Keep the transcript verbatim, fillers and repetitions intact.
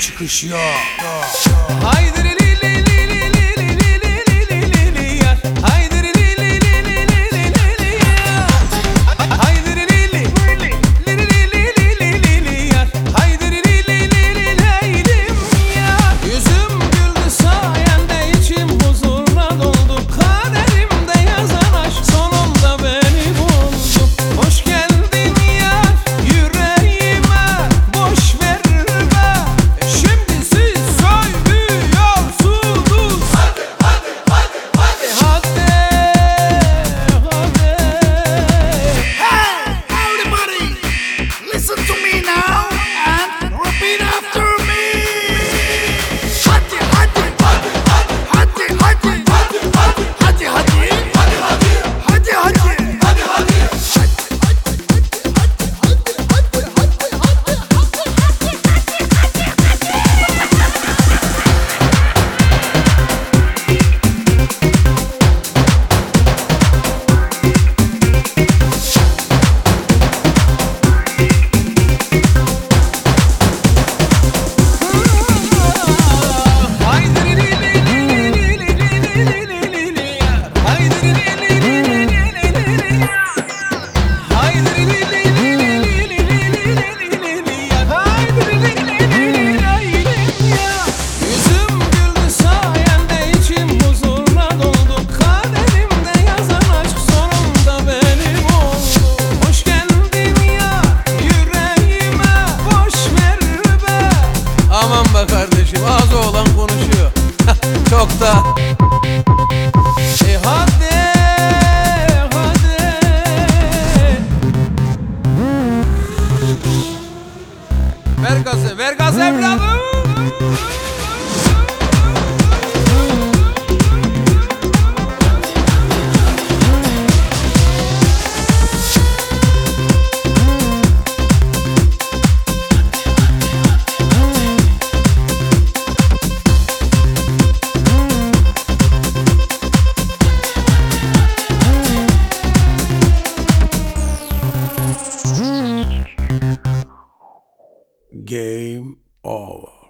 çıkış yok. Haydi li li li li li li li li li li li yar. Haydi li li li li li li li li yar. Haydi li li li li li li li li li yar. Haydi li li li li li leylim yar. Yüzüm güldü sayende, içim huzurla doldu. Kaderimde yazan aşk sonunda beni buldu. Hoş geldin yar yüreğime, boş ver be. Şimdi siz söylüyorsunuz. Hadi hadi hadi hadi hadi hadi. Hey, everybody, listen to me now and repeat after me. Hadi hadi hadi hadi hadi hadi hadi hadi hadi hadi hadi. Haydi li li li li li li li li li li yar. Haydi li li li li li li li li yar. Haydi li li li li li li li li li li yar. Haydi li li li li li li yar. Yüzüm güldü sayende, içim huzurla doldu. Kaderimde yazan aşk sonunda benim oldu. Hoş geldin yar yüreğime, boş ver be. Aman be kardeşim, ağzı olan konuşuyor. Çok da. E hadi hadi. Ver gazı, ver gazı evladım. Game over.